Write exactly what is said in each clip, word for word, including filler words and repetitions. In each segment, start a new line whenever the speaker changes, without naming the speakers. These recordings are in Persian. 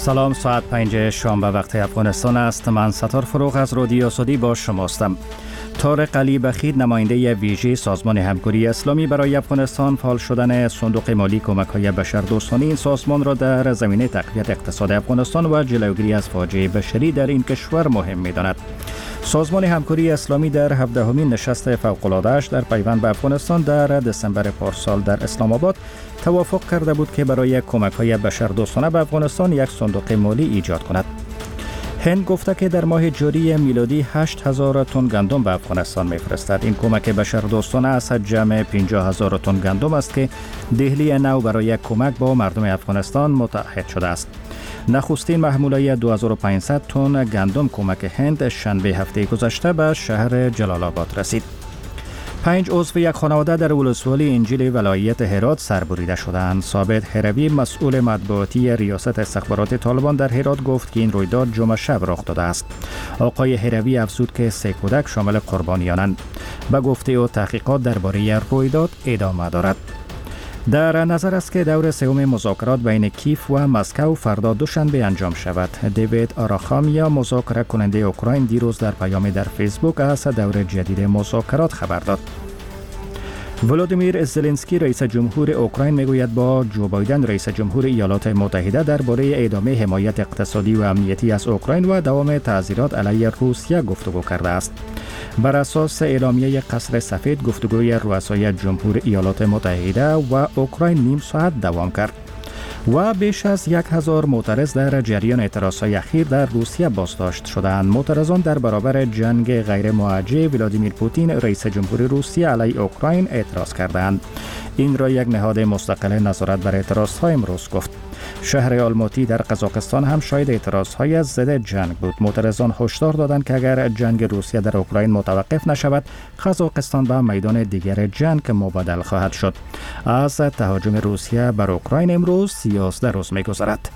سلام، ساعت پنج شنبه وقت افغانستان است. من ستار فروغ از رادیو سودی با شماستم. طارق علی بخیت، نماینده ویژه سازمان همکاری اسلامی برای افغانستان، فعال شدن صندوق مالی کمک‌های بشردوستانه این سازمان را در زمینه تقویت اقتصاد افغانستان و جلوگیری از فاجعه بشری در این کشور مهم می‌داند. سازمان همکاری اسلامی در هفدهمین نشست فوق‌العاده‌اش در پیوند به افغانستان در دسامبر پارسال در اسلام آباد توافق کرده بود که برای کمک‌های بشردوستانه به افغانستان یک صندوق مالی ایجاد کند. هند گفته که در ماه جاری میلادی هشت هزار تن گندم به افغانستان میفرستد. این کمک بشردوستانه از جمع پنجاه هزار تن گندم است که دهلی نو برای کمک با مردم افغانستان متحد شده است. نخستین محموله دو هزار و پانصد تن گندم کمک هند شنبه هفته گذشته به شهر جلال آباد رسید. پنج عضو یک خانواده در ولسوالی انجیل ولایت هرات سربریده شدند. ثابت هروی، مسئول مطبوعاتی ریاست استخبارات طالبان در هرات، گفت که این رویداد جمعه شب رخ داده است. آقای هروی افزود که سه کودک شامل قربانیانند. به گفته او تحقیقات درباره رویداد ادامه دارد. در نظر است که دور سوم مذاکرات بین کیف و مسکو فردا دوشنبه انجام شود. دیوید آراخامیا، مذاکره کننده اوکراین، دیروز در پیامی در فیسبوک از دور جدید مذاکرات خبر داد. ولودیمیر زلنسکی، رئیس جمهور اوکراین، میگوید با جو بایدن، رئیس جمهور ایالات متحده، درباره ادامه حمایت اقتصادی و امنیتی از اوکراین و دوام تعزیرات علیه روسیه گفتگو کرده است. بر اساس اعلامیه قصر سفید، گفتگوی رؤسای جمهور ایالات متحده و اوکراین نیم ساعت دوام کرد و بیش از یک هزار معترض در جریان اعتراضهای اخیر در روسیه بازداشت شدند. معترضان در برابر جنگ غیر موجه ولادیمیر پوتین، رئیس جمهور روسیه، علیه اوکراین اعتراض کردند. این را یک نهاد مستقل نظارت بر اعتراضها امروز گفت. شهر آلماتی در قزاقستان هم شاهد اعتراضهای ضد جنگ بود. معترضان هشدار دادند که اگر جنگ روسیه در اوکراین متوقف نشود، قزاقستان به میدان دیگر جنگ مبادل خواهد شد. از تهاجم روسیه بر اوکراین امروز سیزده روز می‌گذرد.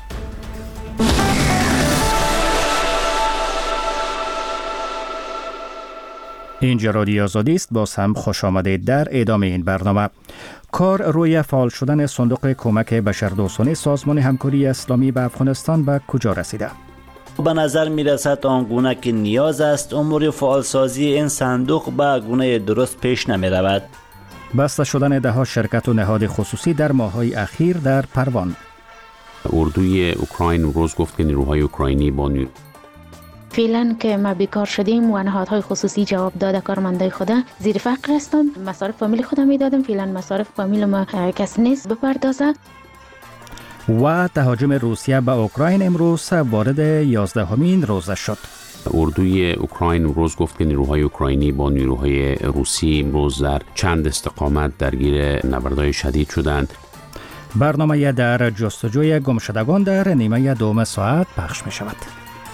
اینجا رادیو آزادی است. باز هم خوش آمدید در ادامه این برنامه. کار روی فعال شدن صندوق کمک بشردوستانه سازمان همکاری اسلامی به افغانستان به کجا رسیده؟
به نظر می رسد آنگونه که نیاز است امور فعالسازی این صندوق به گونه درست پیش نمی رود.
بسته شدن ده ها شرکت و نهاد خصوصی در ماه‌های اخیر در پروان.
اردوی اوکراین روز گفت که نیروهای اوکراینی با نیرو
فعلا که ما بیکار شدیم و نهادهای خصوصی جواب داده کارمندای خود زیر فقر هستم. مصارف فامیل خودم میدادم، فعلا مصارف فامیل ما کسی نیست بپردازه.
و تهاجم روسیه به اوکراین امروز وارد یازدهمین روزه شد.
اردوی اوکراین روز گفت که نیروهای اوکراینی با نیروهای روسی امروز در چند استقامت درگیر نبردهای شدید شدند.
برنامه در جستجوی گمشدگان در نیمه دوم ساعت پخش می شود.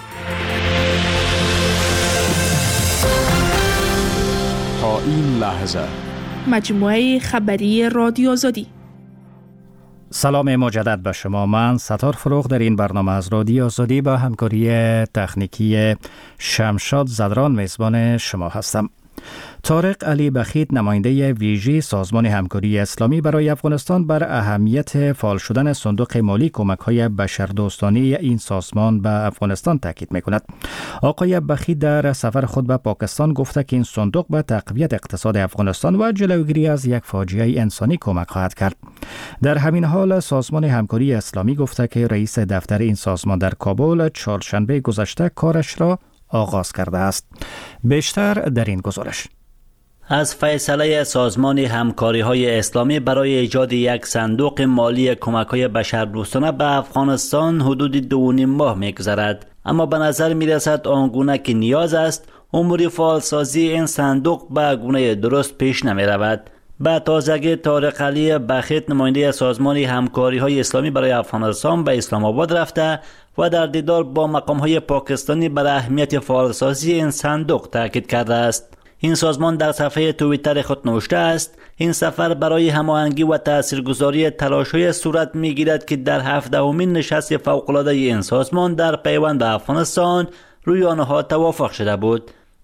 تا این لحظه
مجموعه خبری رادیو آزادی.
سلام مجدد به شما. من ستار فروغ در این برنامه از رادیو آزادی با همکاری تکنیکی شمشاد زدران میزبان شما هستم. طارق علی بخیت، نماینده ویژه سازمان همکاری اسلامی برای افغانستان، بر اهمیت فعال شدن صندوق مالی کمک‌های بشردوستانه این سازمان به افغانستان تاکید می‌کند. آقای بخیت در سفر خود به پاکستان گفته که این صندوق به تقویت اقتصاد افغانستان و جلوگیری از یک فاجعه انسانی کمک خواهد کرد. در همین حال سازمان همکاری اسلامی گفته که رئیس دفتر این سازمان در کابل چهارشنبه گذشته کارش را آغاز کرده است. بیشتر در این گزارش.
از فیصله سازمان همکاری‌های اسلامی برای ایجاد یک صندوق مالی کمک‌های بشردوستانه به افغانستان حدود دو و نیم ماه می‌گذرد، اما به نظر می‌رسد آنگونه که نیاز است امور فعالسازی این صندوق به گونه درست پیش نمی‌رود. به تازگی طارق علی بخیت، نماینده سازمان همکاری‌های اسلامی برای افغانستان، به اسلام آباد رفته و در دیدار با مقام‌های پاکستانی بر اهمیت فعالسازی این صندوق تاکید کرده است. این سازمان در صفحه توییتر خود نوشته است: این سفر برای هماهنگی و تاثیرگذاری تلاش‌های صورت می‌گیرد که در هفدهمین نشست فوق‌العاده این سازمان در پیوند به افغانستان روی آنها توافق شده بود.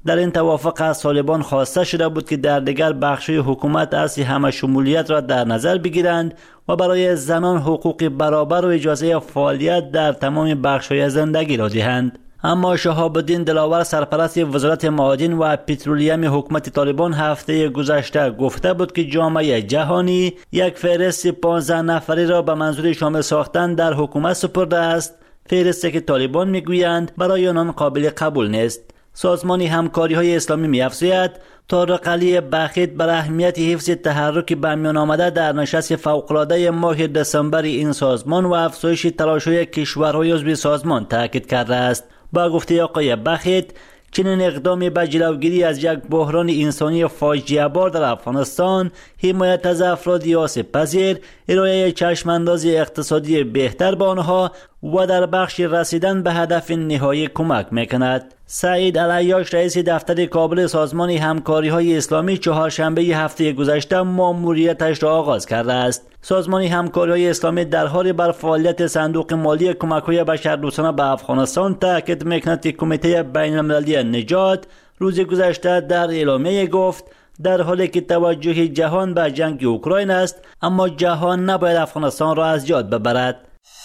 در این توافق از طالبان خواسته شده بود که در دیگر بخش‌های حکومت اصل همه شمولیت را در نظر بگیرند و برای زنان حقوق برابر و اجازه فعالیت در تمام بخش‌های زندگی را دهند. اما شهاب الدین دلاور سرپرست وزارت معادن و پترولیم حکومت طالبان هفته گذشته گفته بود که جامعه جهانی یک فهرست پانزده نفری را به منظور شامل ساختن در حکومت سپرده است، فهرستی که طالبان میگویند برای آنان قابل قبول نیست. سازمان همکاری های اسلامی می‌افزاید طارق علی بخیت بر اهمیت حفظ تحرک به میان آمده در نشست فوق‌العاده ماه دسامبر این سازمان و افزایش تلاش‌های کشورهای عضو سازمان تاکید کرده است. با گفته آقای بخیت، چنین اقدامی به جلوگیری از یک بحران انسانی فاجعه بار در افغانستان، حمایت از افراد آسیب پذیر، ارائه چشمانداز اقتصادی بهتر به آنها و در بخش رسیدن به هدف نهایی کمک میکند. سعید علیاش رئیس دفتر کابل سازمان همکاری های اسلامی چهارشنبه هفته گذشته ماموریتش را آغاز کرده است. سازمان همکاری های اسلامی در حال بر فعالیت صندوق مالی کمک های بشردوستانه به افغانستان تاکید میکند که کمیته بین المللی نجات روز گذشته در اعلامیه گفت در حالی که توجه جهان به جنگ اوکراین است، اما جهان نباید افغانستان را از یاد ببرد.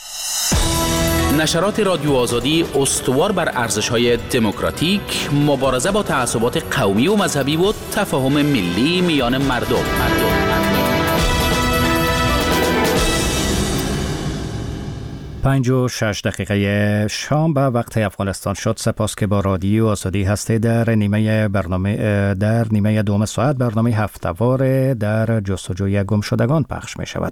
نشرات رادیو آزادی استوار بر ارزش‌های دموکراتیک، مبارزه با تعصبات قومی و مذهبی و تفاهم ملی میان مردم. مردم.
پنج و شش دقیقه شام به وقت افغانستان شد. سپاس که با رادیو آزادی هستی. در نیمه برنامه در نیمه دوم ساعت برنامه هفته‌وار در جستجوی گمشدگان پخش می شود.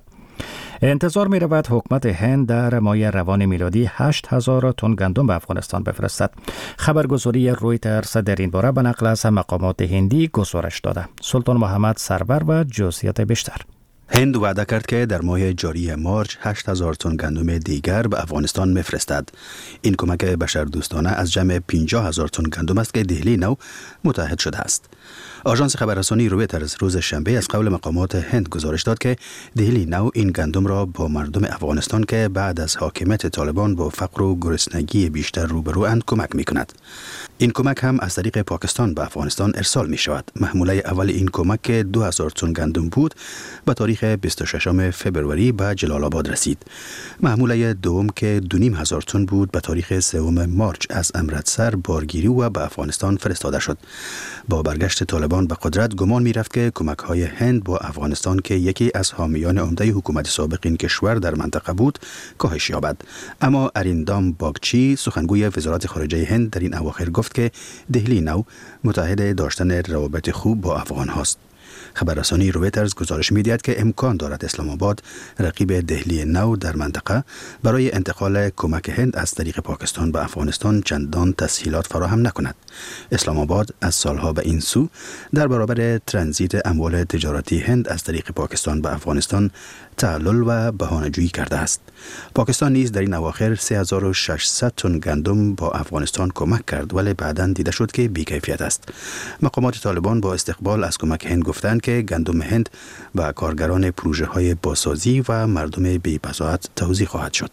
انتظار می رود حکومت هند در ماه روان میلادی هشت هزار تن گندم به افغانستان بفرستد. خبرگزاری رویترز در این باره به نقل از مقامات هندی گزارش داده. سلطان محمد سرور و جزئیات بیشتر.
هند وعده کرد که در ماه جاری مارچ هشت هزار تن گندم دیگر به افغانستان میفرستد. این کمک بشردوستانه از جمع پنجاه هزار تن گندم است که دهلی نو متحد شده است. آژانس خبررسانی رویترز روز شنبه از قول مقامات هند گزارش داد که دهلی نو این گندم را با مردم افغانستان که بعد از حاکمیت طالبان با فقر و گرسنگی بیشتر روبروند کمک می کند. این کمک هم از طریق پاکستان به افغانستان ارسال می شود. محموله اول این کمک که دو هزار تن گندم بود به تاریخ بیست و ششم فبروری به جلال آباد رسید. محموله دوم که دو نیم هزار تن بود به تاریخ سوم مارچ از امرتسر بارگیری و به افغانستان فرستاده شد. با برگشت طالبان به قدرت گمان می رفت که کمک های هند با افغانستان که یکی از حامیان عمده حکومت سابق این کشور در منطقه بود کاهش یابد. اما اریندام باگچی سخنگوی وزارت خارجه هند در این اواخر گفت که دهلی نو متحد داشتن روابط خوب با افغان هاست. خبررسانی رویترز گزارش می‌دهد که امکان دارد اسلام آباد رقیب دهلی نو در منطقه برای انتقال کمک هند از طریق پاکستان به افغانستان چندان تسهیلات فراهم نکند. اسلام آباد از سالها به این سو در برابر ترانزیت اموال تجارتی هند از طریق پاکستان به افغانستان تعلل و بهانه‌جویی کرده است. پاکستان نیز در این اواخر سه هزار و ششصد تن گندم با افغانستان کمک کرد، ولی بعداً دیده شد که بی‌کیفیت است. مقامات طالبان با استقبال از کمک هند گفتند که گندم هند به کارگران پروژه‌های بازسازی و مردم بی‌بضاعت توزیع خواهد شد.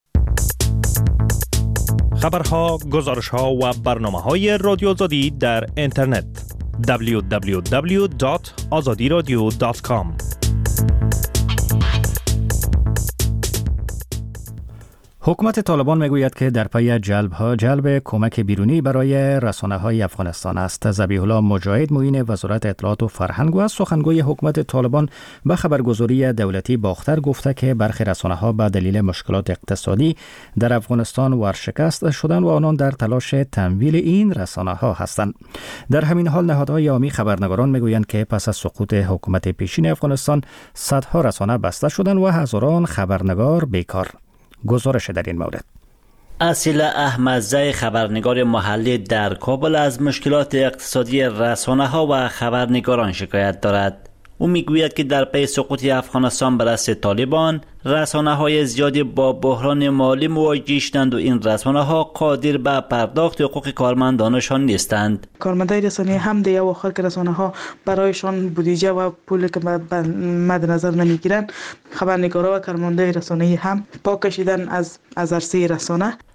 خبرها، گزارش‌ها و برنامه‌های رادیو آزادی در اینترنت دبلیو دبلیو دبلیو دات آزادی رادیو دات کام.
حکومت طالبان میگوید که در پی جلب ها جلب کمک بیرونی برای رسانه های افغانستان است. ذبیح الله مجاهد معین وزارت اطلاعات و فرهنگ و از سخنگوی حکومت طالبان به خبرگزاری دولتی باختر گفته که برخی رسانه ها به دلیل مشکلات اقتصادی در افغانستان ورشکست شدند و آنان در تلاش تمویل این رسانه ها هستند. در همین حال نهادهای عامی خبرنگاران میگویند که پس از سقوط حکومت پیشین افغانستان صدها رسانه بسته شدند و هزاران خبرنگار بیکار. گزارش در این مورد.
اصیل احمدزی خبرنگار محلی در کابل از مشکلات اقتصادی رسانه ها و خبرنگاران شکایت دارد. او میگوید که در پی سقوط افغانستان به دست طالبان رسانه های زیادی با بحران مالی مواجه شدند و این رسانه ها قادر به پرداخت حقوق کارمندانشان نیستند.
کارمندان رسانه هم دیگه آخر که رسانه ها برایشان بودجه و پول که مد نظر نمیگیرند، خبرنگارا و کارمندان رسانه هم پا کشیدن از از عرصه رسانه.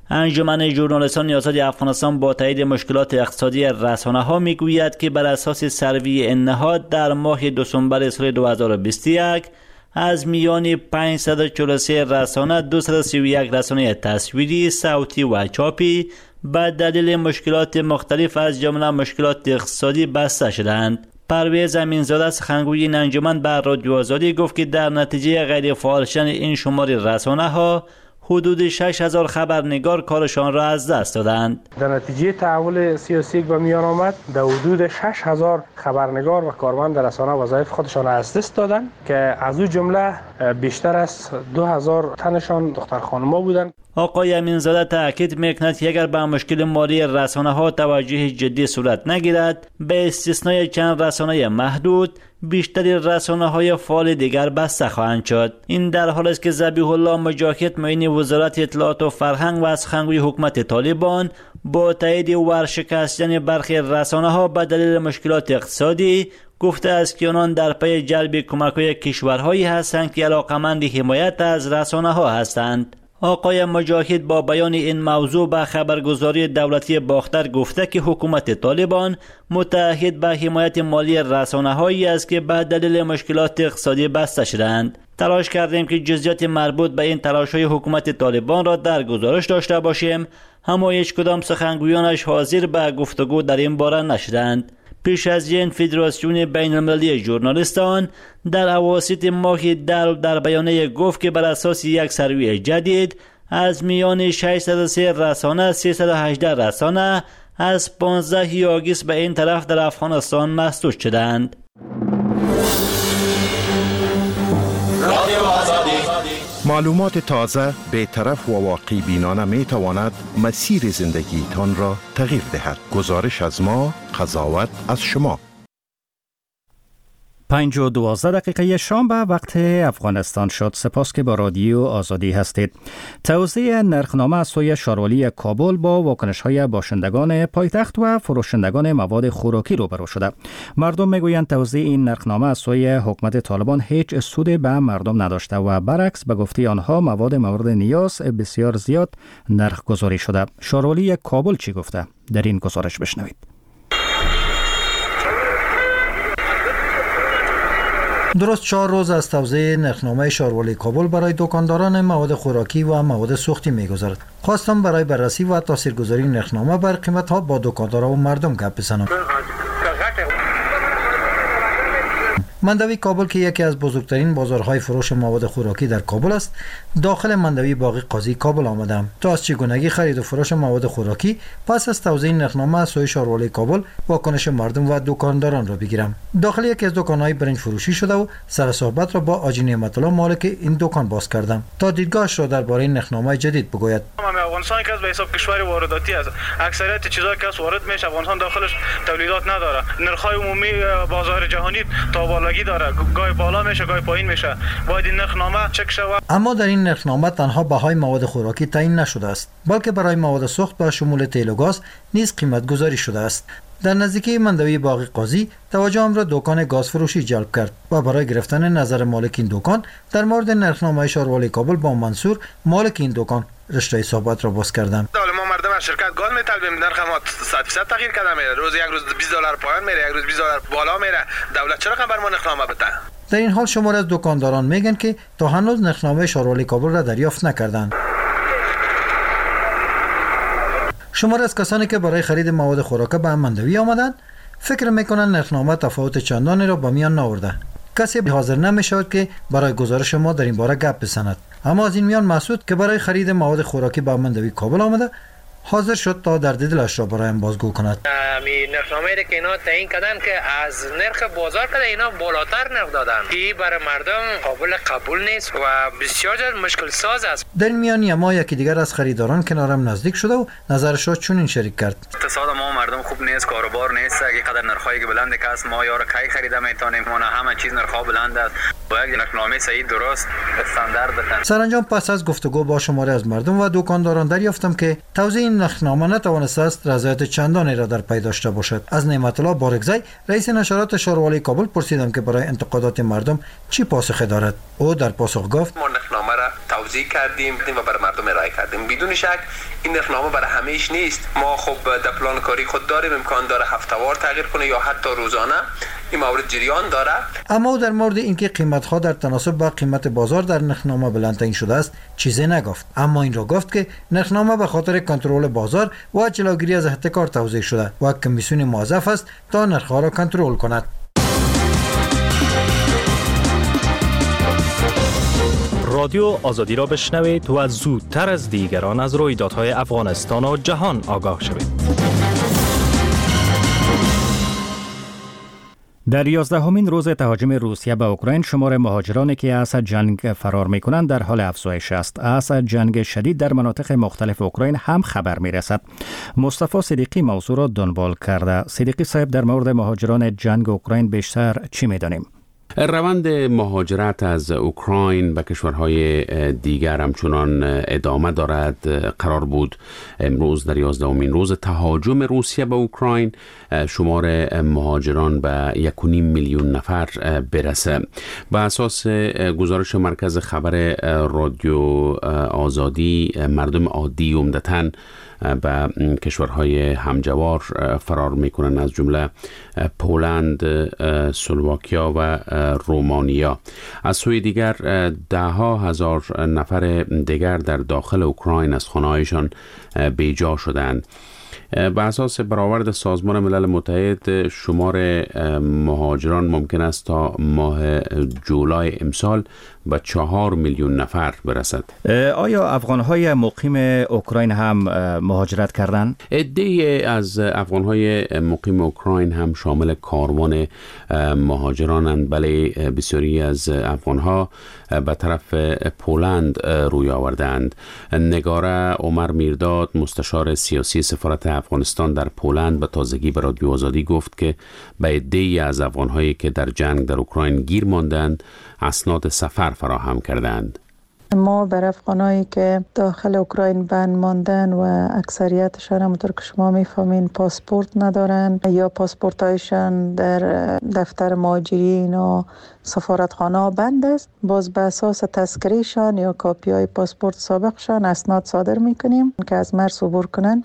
انجمن ژورنالیستان آزاد افغانستان با تایید مشکلات اقتصادی رسانه‌ها میگوید که بر اساس سروی این نهاد در ماه دسامبر سال دو هزار و بیست و یک از میان پانصد و چهل و سه رسانه دویست و سی و یک رسانه تصویری، صوتی و چاپی به دلیل مشکلات مختلف از جمله مشکلات اقتصادی بسته شدند. پرویز امینزاده سخنگوی این انجمن بر رادیو آزادی گفت که در نتیجه غیر فعال شدن این شمار رسانه‌ها حدود شش هزار خبرنگار کارشان را از دست دادند.
در نتیجه تحول سیاسی که به میان آمد در حدود شش هزار خبرنگار و کارمند رسانه وظایف خودشان را از دست دادند که از او جمله بیشتر از دو هزار تنشان دختر خانم‌ها بودند.
آقای امینزاده تاکید میکند که اگر به مشکل مالی رسانه ها توجه جدی صورت نگیرد به استثنای چند رسانه محدود بیشتری رسانه های فعال دیگر بسته خواهند شد. این در حالی است که ذبیح الله مجاهد معین وزارت اطلاعات و فرهنگ و سخنگوی حکومت طالبان با تایید ورشکستن برخی رسانه ها به دلیل مشکلات اقتصادی گفته است که آنان در پی جلب کمک‌های کشورهایی هستند که علاقمند حمایت از رسانه ها هستند. آقای مجاهد با بیان این موضوع به خبرگزاری دولتی باختر گفته که حکومت طالبان متعهد به حمایت مالی رسانه‌هایی است که به دلیل مشکلات اقتصادی بسته شدند. تلاش کردیم که جزئیات مربوط به این تلاش‌های حکومت طالبان را در گزارش داشته باشیم، اما هیچ کدام سخنگویانش حاضر به گفتگو در این باره نشدند. پیش از این فدراسیون بین المللی ژورنالیستان در اواسط ماه در در بیانیه گفت که بر اساس یک سروی جدید از میان ششصد و سه رسانه سیصد و هجده رسانه از پانزده آگوست به این طرف در افغانستان مسدود شدند.
معلومات تازه، بی‌طرف و واقعی بینانه می تواند مسیر زندگی تان را تغییر دهد. گزارش از ما، قضاوت از شما.
پنج و دوازده دقیقه شام به وقت افغانستان شد. سپاس که با رادیو آزادی هستید. توزیع نرخنامه از سوی شاروالی کابل با واکنش‌های باشندگان پایتخت و فروشندگان مواد خوراکی روبرو شده. مردم میگویند توزیع این نرخنامه از سوی حکومت طالبان هیچ سودی به مردم نداشته و برعکس به گفته آنها مواد مورد نیاز بسیار زیاد نرخ گذاری شده. شاروالی کابل چی گفته؟ در این گزارش بشنوید.
درست چهار روز از توزیع نرخنامه شاروالی کابل برای دکانداران مواد خوراکی و مواد سوختی می‌گذرد. خواستم برای بررسی و تاثیرگذاری نرخنامه بر قیمت‌ها با دکانداران و مردم گپ بزنم. مندوی کابل که یکی از بزرگترین بازارهای فروش مواد خوراکی در کابل است، داخل مندوی باغی قاضی کابل آمدم تا از چگونگی خرید و فروش مواد خوراکی پس از توزیع نرخنامه از سوی شاروالی کابل واکنش مردم و دکانداران را بگیرم. داخل یکی از دکان‌های برنج فروشی شده و سر صحبت را با آجی نعمت الله مالک این دکان باز کردم تا دیدگاهش را درباره نرخنامه جدید بگوید.
افغانستان که به حساب کشور وارداتی است، اکثریت چیزایی که وارد میشه افغانستان داخلش تولیدات نداره. نرخ‌های عمومی بازار جهانی تا بالایی داره، گاهی بالا میشه گاهی پایین میشه. باید این نرخنامه چک شود.
اما در این نرخنامه تنها بهای مواد خوراکی تعیین نشده است، بلکه برای مواد سوخت با شمول تیل و گاز نیز قیمت گذاری شده است. در نزدیکی مندوی باغی قاضی توجهم را دکان گاز فروشی جلب کرد و برای گرفتن نظر مالک این دکان در مورد نرخنامه شاروالی کابل با منصور مالک این دکان رشته صحبت را باز کردم.
ما مردم از شرکت گاز میطلبیم، نرخ ما صد درصد تغییر کرده میره. روز یک روز بیست دلار پایین میره، یک روز بیست دلار بالا میره. دولت چرا بر ما نرخنامه بده؟
در این حال شمار از دکانداران میگن که تا هنوز نرخنامه شاروالی کابل را دریافت نکردند. شمار از کسانی که برای خرید مواد خوراکی به مندوی آمدند فکر میکنند نرخنامه تفاوت چندانی را به میان نآورده. کسی حاضر نمیشود که برای گزارش ما در این باره گپ بزند. اما از این میان مسعود که برای خرید مواد خوراکی به مندوی کابل آمده حاضر شد تا درد دلش را برایم بازگو کند.
می نرخنامه‌ای که اینا تعیین کردن که از نرخ بازار که اینا بالاتر نرخ دادن، این برای مردم قابل قبول نیست و بسیار مشکل ساز است.
در میان ما یکی دیگر از خریداران کنارم نزدیک شده و نظرش را چنین شریک کرد.
اقتصاد ما مردم خوب نیست، کاروبار نیست، اگه قدر نرخایی که بلند است ما یارو کی خریده میتونیم، ما همه چیز نرخ بلند است. باید نرخنامه صحیح درست استاندارد بدن.
سرانجام پس از گفتگو با شماری از مردم و دکانداران دریافتم که توزیع نرخنامه نتوانسته است رضایت چندانی را در پی داشته باشد. از نعمت الله بارگزی رئیس نشرات شاروالی کابل پرسیدم که برای انتقادات مردم چی پاسخی دارد. او در پاسخ گفت
ما نرخنامه را
توضیح کردیم و برای مردم ارائه کردیم. بدون شک این نرخنامه برای همهش نیست. ما خب در پلان کاری خود داریم امکان داره هفته‌وار تغییر کنه یا حتی روزانه. این مورد جریان داره.
اما در مورد اینکه قیمت‌ها در تناسب با قیمت بازار در نرخنامه بلندترین شده است چیزی نگفت، اما این را گفت که نرخنامه به خاطر کنترل بازار و جلوگیری از احتکار توزیع شده و کمیسیون موظف است تا نرخ‌ها را کنترل کند.
رادیو آزادی را بشنوید و زودتر از دیگران از رویدادهای افغانستان و جهان آگاه شوید.
در یازدهمین روز تهاجم روسیه به اوکراین شمار مهاجرانی که از جنگ فرار می‌کنند در حال افزایش است. از جنگ شدید در مناطق مختلف اوکراین هم خبر می‌رسد. مصطفی صدیقی موضوع را دنبال کرده. صدیقی صاحب، در مورد مهاجران جنگ اوکراین بیشتر چی می‌دانیم؟
روند مهاجرت از اوکراین به کشورهای دیگر همچنان ادامه دارد. قرار بود امروز در یازدهمین روز تهاجم روسیه به اوکراین شمار مهاجران به یک و نیم میلیون نفر برسه. به اساس گزارش مرکز خبر رادیو آزادی، مردم عادی عمدتاً به کشورهای همجوار فرار میکنن، از جمله پولند، اسلواکیا و رومانیا. از سوی دیگر ده ها هزار نفر دیگر در داخل اوکراین از خانه‌هایشان بیجا شدند. به اساس برآورد سازمان ملل متحد شمار مهاجران ممکن است تا ماه جولای امسال به چهار میلیون نفر برسد.
آیا افغان‌های مقیم اوکراین هم مهاجرت کردند؟
عده‌ای از افغان‌های مقیم اوکراین هم شامل کاروان مهاجرانند، بله بسیاری از افغان‌ها به طرف پولند روی آوردند. نگاره عمر میرداد، مستشار سیاسی سفارت افغانستان در پولند، به تازگی به رادیو آزادی گفت که به عده‌ای از افغان‌هایی که در جنگ در اوکراین گیر ماندند اسناد سفر فراهم کردند.
ما بر افغانایی که داخل اوکراین بند ماندن و اکثریتشان همونطور که شما میفهمین پاسپورت ندارن یا پاسپورتایشان در دفتر مهاجرین و سفارتخانه بند است، باز به اساس تذکرهشان یا کاپی های پاسپورت سابقشان اسناد صادر میکنیم که از مرز عبور کنن.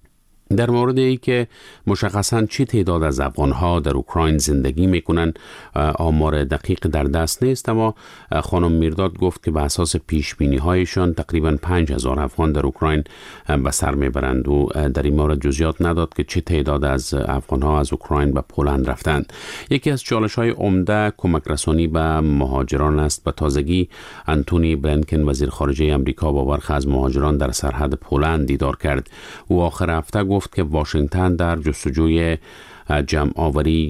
در مورد ای که مشخصاً چی تعداد از افغانها در اوکراین زندگی میکنن آمار دقیق در دست نیست، اما خانم میرداد گفت که به اساس پیش بینی هایشان تقریباً پنج هزار افغان در اوکراین به سر میبرند و در این مورد جزئیات نداد که چه تعداد از افغانها از اوکراین به پولند رفتند. یکی از چالش های عمده کمک رسانی به مهاجران است. به تازگی انتونی بلینکن وزیر خارجه امریکا با برخی از مهاجران در سرحد پولند دیدار کرد. او آخر هفته گفت که واشنگتن در جستجوی جمع آوری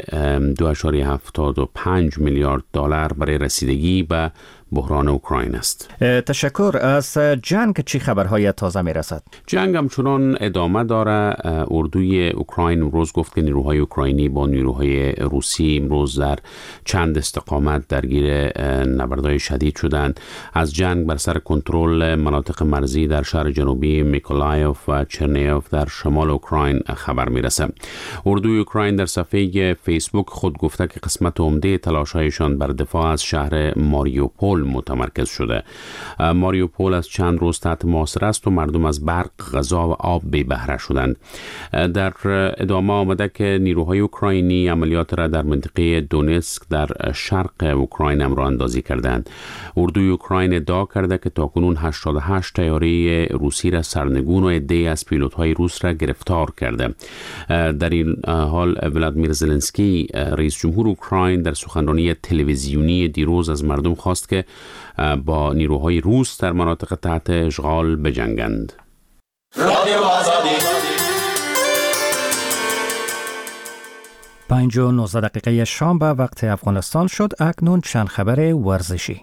دو ممیز هفتاد و پنج میلیارد دلار برای رسیدگی به بحران اوکراین است.
تشکر. از جنگ چی خبرهای تازه می رسد؟
جنگ همچنان ادامه داره. اردوی اوکراین امروز گفت که نیروهای اوکراینی با نیروهای روسی امروز در چند استقامت درگیر نبردهای شدید شدند. از جنگ بر سر کنترل مناطق مرزی در شهر جنوبی میکولایف و چرنیوف در شمال اوکراین خبر می رسد. اردوی اوکراین در صفحه فیسبوک خود گفته که قسمت عمده تلاش‌هایشان بر دفاع از شهر ماریوپول متمرکز شده. ماریوپول از چند روز تحت محاصره است و مردم از برق، غذا و آب بی بهره شدند. در ادامه آمده که نیروهای اوکراینی عملیات را در منطقه دونتسک در شرق اوکراین امراه اندازی کردند. اردوی اوکراین ادعا کرده که تاکنون هشتاد و هشت طیاره روسی را سرنگون و عده‌ای از پیلوت‌های روس را گرفتار کرده. در این حال ولادیمیر زلنسکی رئیس جمهور اوکراین در سخنرانی تلویزیونی دیروز از مردم خواست که با نیروهای روس در مناطق تحت اشغال بجنگند.
پنج و نوزده دقیقه شام به وقت افغانستان شد. اکنون چند خبر ورزشی.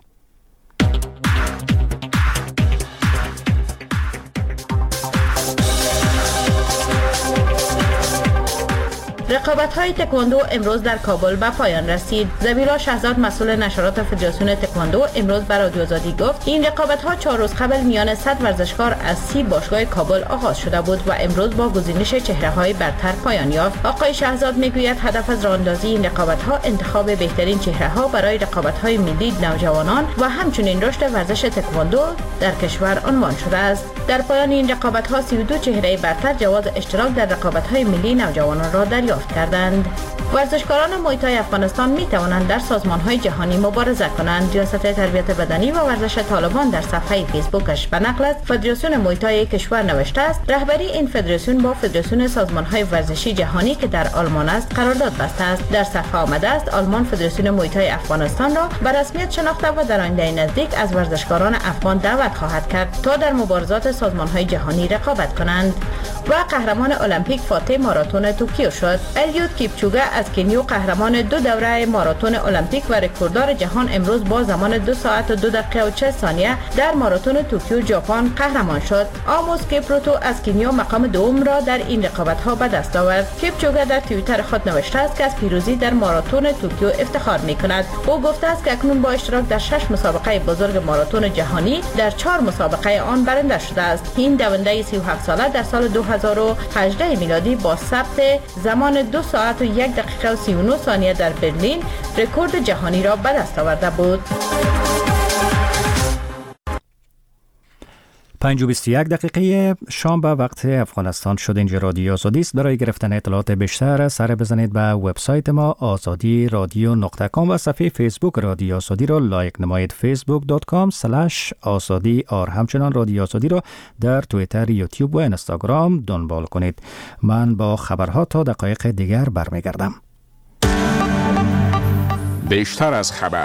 رقابت‌های تکواندو امروز در کابل به پایان رسید. زبیرا شهزاد مسئول نشرات فدراسیون تکواندو امروز به رادیو آزادی گفت این رقابت‌ها چهار روز قبل میان صد ورزشکار از سی باشگاه کابل آغاز شده بود و امروز با گزینش چهره‌های برتر پایان یافت. آقای شهزاد میگوید هدف از راهاندازی این رقابت‌ها انتخاب بهترین چهره‌ها برای رقابت‌های ملی نوجوانان و همچنین رشد ورزش تکواندو در کشور عنوان شده است. در پایان این رقابت‌ها سی و دو چهره برتر جواز اشتراک در رقابت‌های ملی نوجوانان را دریافت کردند. ورزشکاران موی تای افغانستان می توانند در سازمان‌های جهانی مبارزه کنند. ریاست تربیت بدنی و ورزش طالبان در صفحه فیسبوکش به نقل از فدراسیون موی تای کشور نوشته است رهبری این فدراسیون با فدراسیون سازمان‌های ورزشی جهانی که در آلمان است قرارداد بسته است. در صفحه آمده است آلمان فدراسیون موی تای افغانستان را به رسمیت شناخته و در آینده نزدیک از ورزشکاران افغان دعوت خواهد کرد تا در مبارزات سازمان‌های جهانی رقابت کنند. و قهرمان المپیک فاتح ماراتون توکیو شد. الیود کیپچوگه از کنیو قهرمان دو دوره ماراتون المپیک و رکورددار جهان امروز با زمان دو ساعت و دو دقیقه و چهل ثانیه در ماراتون توکیو ژاپن قهرمان شد. آموس کیپروتو از کنیو مقام دوم را در این رقابت‌ها به دست آورد. کیپچوگه در توییتر خود نوشته است که از پیروزی در ماراتون توکیو افتخار می‌کند. او گفته است که اکنون با اشتراک در شش مسابقه بزرگ ماراتون جهانی در چهار مسابقه آن برنده شده است. این دونده سی و هفت ساله در سال دو هزار و هجده میلادی با ثبت زمان دو ساعت و یک دقیقه و سی و نه ثانیه در برلین رکورد جهانی را به دست آورده بود.
پنج و بیست و یک دقیقه شام به وقت افغانستان شد. اینجا رادیو آزادی است. برای گرفتن اطلاعات بیشتر سر بزنید به وبسایت ما آزادی رادیو نقطه کام و صفحه فیسبوک رادیو آزادی را لایک نمایید. فیسبوک دات کام اسلش آزادی آر. همچنان رادیو آزادی را در توییتر، یوتیوب و اینستاگرام دنبال کنید. من با خبرها تا دقایق دیگر برمیگردم.
بیشتر از خبر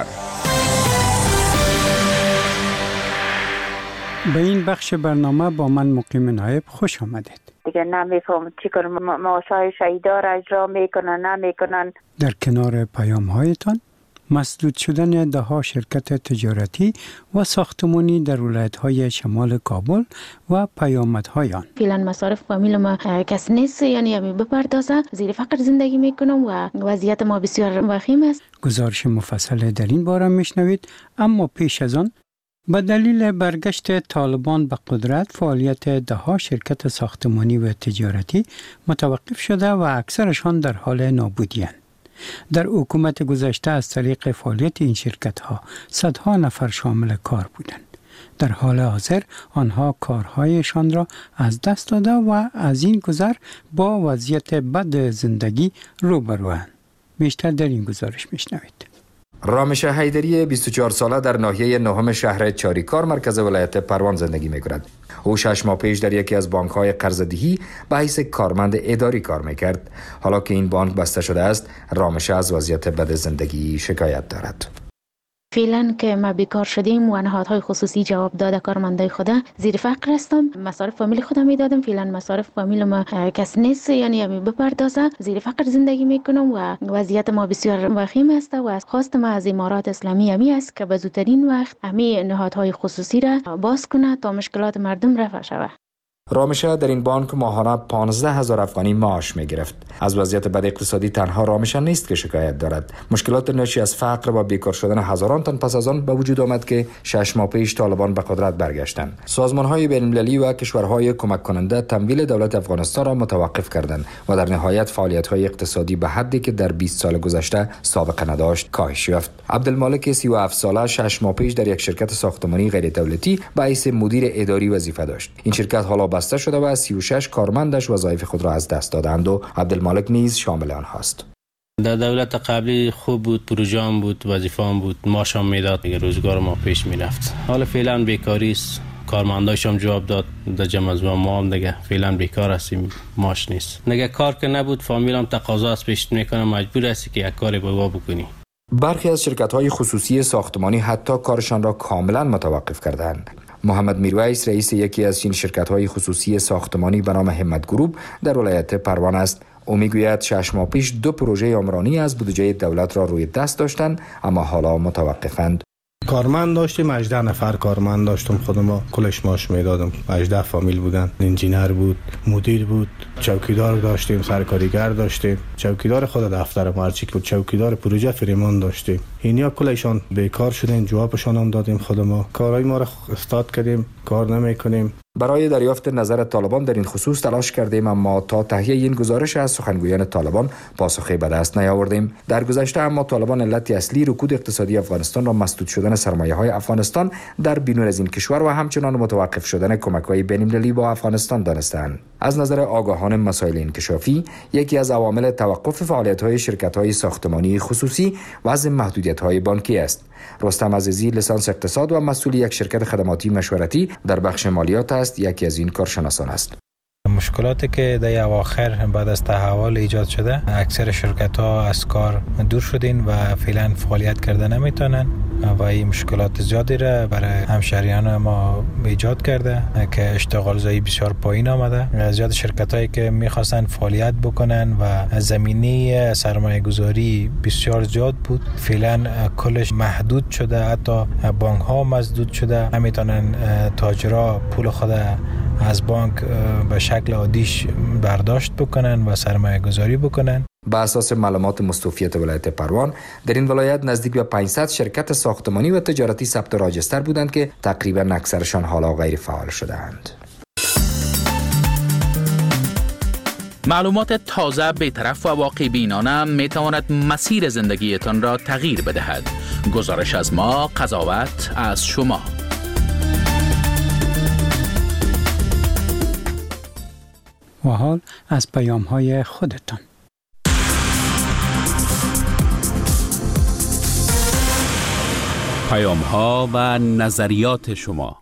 به این بخش برنامه با من مقیم نایب خوش آمدید.
دیگه نمیفهم چی کنم، معاشای شهیدا را اجرا میکنن نمیکنن.
در کنار پیام هایتان مسدود شدن ده ها شرکت تجارتی و ساختمانی در ولایت های شمال کابل و پیامدهای آن.
فعلا مصارف فامیل ما کس نیست، یعنی همی بپردازه، زیر فقر زندگی میکنم و وضعیت ما بسیار وخیم است.
گزارش مفصل در این باره میشنوید، اما پیش از آن به دلیل برگشت طالبان به قدرت فعالیت ده ها شرکت ساختمانی و تجارتی متوقف شده و اکثرشان در حال نابودی اند. در حکومت گذشته از طریق فعالیت این شرکت ها صدها نفر شامل کار بودند. در حال حاضر آنها کارهایشان را از دست داده و از این گذر با وضعیت بد زندگی روبروند. بیشتر در این گزارش میشنوید.
رامش حیدری بیست و چهار ساله در ناحیه نهم شهر چاریکار مرکز ولایت پروان زندگی می‌کند. او شش ماه پیش در یکی از بانک‌های قرض‌دهی به حیث کارمند اداری کار می‌کرد. حالا که این بانک بسته شده است، رامش از وضعیت بد زندگی شکایت دارد.
فعلا که ما بیکار شدیم و نهادهای خصوصی جواب داده کارمندای خدا زیر فقر هستم. مصارف فامیل خودم میدادم، فعلا مصارف فامیل ما کس نیست، یعنی همی بپردازه، زیر فقر زندگی میکنم و وضعیت ما بسیار وخیم است و از خواست ما از امارات اسلامی همی است که به زودترین وقت همی نهادهای خصوصی را باز کنه تا مشکلات مردم رفع شود.
رامشه در این بانک ماهانه پانزده هزار افغانی معاش می گرفت. از وضعیت بد اقتصادی تنها رامشه نیست که شکایت دارد. مشکلات ناشی از فقر و بیکار شدن هزاران تن پس از آن به وجود آمد که شش ماه پیش طالبان به قدرت برگشتند. سازمان‌های بین‌المللی و کشورهای کمک کننده تمویل دولت افغانستان را متوقف کردند و در نهایت فعالیت‌های اقتصادی به حدی که در بیست سال گذشته سابقه نداشت کاهش یافت. عبدالمالک سی و هفت ساله شش ماه پیش در یک شرکت ساختمانی غیر دولتی به حیث مدیر اداری وظیفه داشت. این شرکت حالا بسته شده و سی و شش کارمندش وظایف خود را از دست دادند و عبدالمالک نیز شامل آنهاست.
در دولت قبلی خوب بود، پروژه‌ام بود، وظیفه‌ام بود، معاشم میداد، روزگار ما پیش میرفت. حالا فعلا بیکاری است، کارمنداشم جواب داد در جمع از ما هم دیگه فعلا بیکار هستیم، معاش نیست. نگه کار که نبود فامیلم تقاضا از پیش میکنه، مجبور هستی که یک کاری بابا بکنی.
برخی از شرکت‌های خصوصی ساختمانی حتی کارشان را کاملا متوقف کردند. محمد میرویس رئیس یکی از این شرکت‌های خصوصی ساختمانی به نام همت گروپ در ولایت پروان است. او میگوید شش ماه پیش دو پروژه عمرانی از بودجه دولت را روی دست داشتند اما حالا متوقفند.
کارمند داشتیم، هجده نفر کارمند داشتم، خودم کلش ماش میدادم. هجده فامیل بودن، انجینر بود، مدیر بود، چوکیدار داشتیم، سرکاریگر داشتیم، چوکیدار خود دفتر مرچیک بود، چوکیدار پروژه فریمان داشتیم. اینیا کلشان بیکار شدن، جوابشان هم دادیم. خودم کارهای ما را استاد کردیم، کار نمیکنیم.
برای دریافت نظر طالبان در این خصوص تلاش کردیم، اما تا تهیه این گزارش از سخنگویان طالبان پاسخی به دست نیاوردیم. در گذشته اما طالبان علت اصلی رکود اقتصادی افغانستان را مسدود شدن سرمایه‌های افغانستان در بیرون از این کشور و همچنان متوقف شدن کمک‌های بین‌المللی با افغانستان دانستند. از نظر آگاهان مسائل انکشافی، یکی از عوامل توقف فعالیت‌های شرکت‌های ساختمانی خصوصی وضع محدودیت‌های بانکی است. رستم عزیزی، لیسانس اقتصاد و مسئول یک شرکت خدماتی مشورتی در بخش مالیات است، یکی از این کارشناسان است.
مشکلاتی که در اواخر بعد از تحول ایجاد شده، اکثر شرکت ها از کار دور شدین و فعلا فعالیت کرده نمیتونن و این مشکلات زیادی را برای همشهریان ما ایجاد کرده که اشتغال زایی بسیار پایین آمده. زیاد شرکت هایی که میخواستن فعالیت بکنن و زمینه سرمایه گذاری بسیار زیاد بود، فعلا کلش محدود شده، حتی بانک ها مسدود شده، نمیتونن تاجرها پول خود از بانک به شکل عادیش برداشت بکنن و سرمایه گذاری بکنن.
با اساس معلومات مستوفیت ولایت پروان، در این ولایت نزدیک به پانصد شرکت ساختمانی و تجارتی ثبت و راجستر بودند که تقریبا اکثرشان حالا غیر فعال شدند.
معلومات تازه، بی‌طرف و واقع بینانه می تواند مسیر زندگیتان را تغییر بدهد. گزارش از ما، قضاوت از شما.
و حال از پیام های خودتان.
پیام ها و نظریات شما.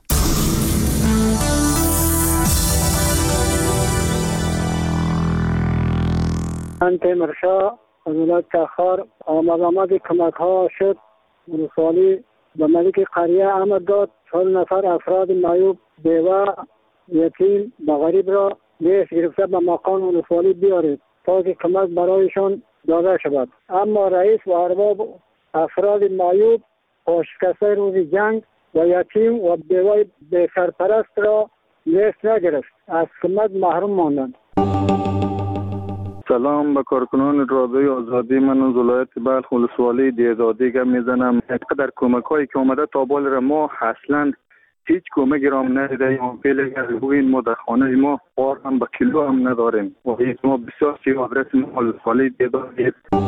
من تیمرشاه از ولایت تخار آمد آمد کمک ها شد. ولسوالی به ملک قریه آمد داد. چهل نفر افراد معیوب، بیوه، یتیم و غریب را لیست گرفته به مقام ولسوالی بیارید تا که کمک برایشان داده شود. اما رئیس و ارباب افراد معیوب و شکسته روز جنگ و یتیم و بیوه بی سرپرست را لیست نگرفت، از کمک محروم ماندند.
سلام به کارکنان رادیوی آزادی. من از ولایت بلخ ولسوالی دیزادی گپ میزنم. در کمک هایی که آمده تا بال را ما اصلا هیچ کمکی را هم ندیدیم. فعلا این ما در خانه ما بار هم به کیلو هم نداریم و ما بسیار سیاه رسم ولسوالی دیزادی.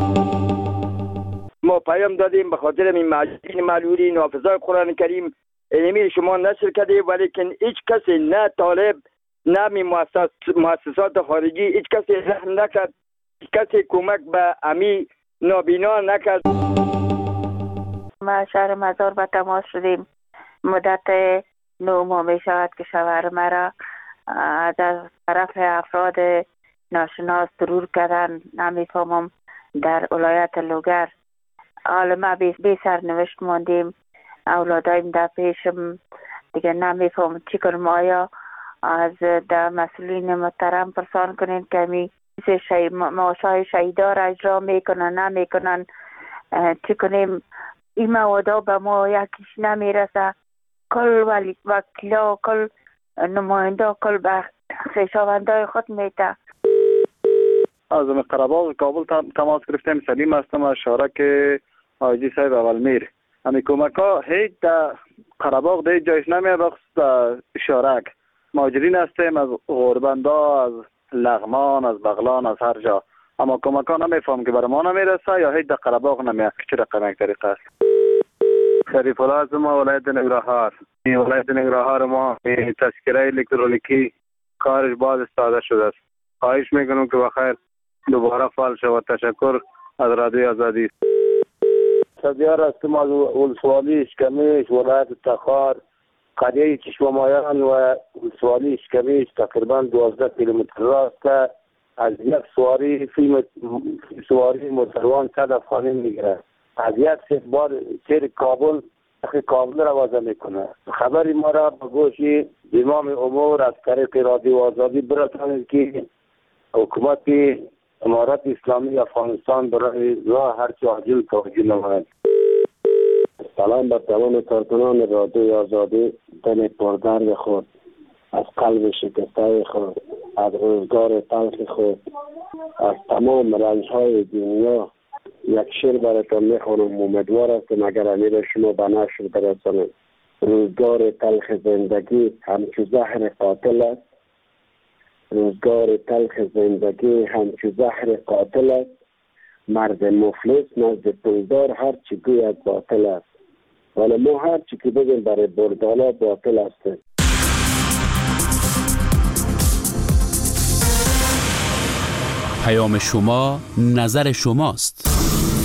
ما پیام دادیم به خاطر این معجزین معلولی نافذای قرآن کریم اینمی شما نشر کردیم، ولیکن هیچ کسی نه طالب نه می مؤسسات مؤسسات خارجی هیچ کسی رحم نکرد، هیچ کسی کمک به امی نابینا نکرد.
ما شهر مزار به تماس شدیم. مدت نو ماه می شود که شوهر مرا از طرف افراد ناشناس ضرور کردن. نمیفهمم در ولایت لوگر. حالا ما بی سرنوشت ماندیم. اولادایم در پیشم دیگه نمیفهم چی کنم. آیا از در مسئولین محترم پرسان کنین که می شی... معاشای شهیدا را اجرا میکنن نمیکنن، چی کنیم؟ این موادا به ما یکیش نمیرسه. کل ولی وکیلا، کل نماینده، کل به خویشاوندای خود میده.
از قره‌باغ کابل تماس گرفتیم. سلیم هستم از شارک حاجی صاحب اولمیر. امی کمک ها هیچ در قره‌باغ در جایش نمیه، بخصوص شارک مهاجرین هستیم از غربندا، از لغمان، از بغلان، از هر جا. اما کمک ها نمیفهم که برای ما نمیرسه یا هیچ در قره‌باغ نمیه. چه رقم یک طریقه است؟ شریف الله از ما ولایت ننگرهار. این ولایت ننگرهار ما تذکره الکترونیکی کارش باز استفاده شده است. خواهش میکنم که بخیر دوباره فعال شود. تشکر از رادیوی آزادی.
سدیار هستم از ولسوالی اشکمیش ولایت تخار. قریه چشمامایان و ولسوالی اشکمیش تقریبا دوازده کیلومتر راست. از یک سواری فیلم سواری موتروان صد افغانی میگیره. از یک سه بار سیر کابل اخی کابل را وضع میکنه. خبری ما را به گوش امام امور از طریق رادیو آزادی برسانید که حکومت امارت اسلامی افغانستان برای راه هر چه عاجل توجه نماید. سلام بر تمام کارکنان رادیوی آزادی. دل پردرد خود، از قلب شکسته خود، از روزگار تلخ خود، از تمام رنج‌های دنیا یک شعر براتون میخوانم. امیدوار هستم اگر امیر شما به نشر برسانید. روزگار تلخ زندگی همچو زهر قاتل است. روزگار تلخ زندگی همچو زهر قاتل است. مرد مفلس نزد پولدار هر چی گوید باطل است. ولی ما هر چی که بگیم برای بردالا باطل است.
پیام شما نظر شماست.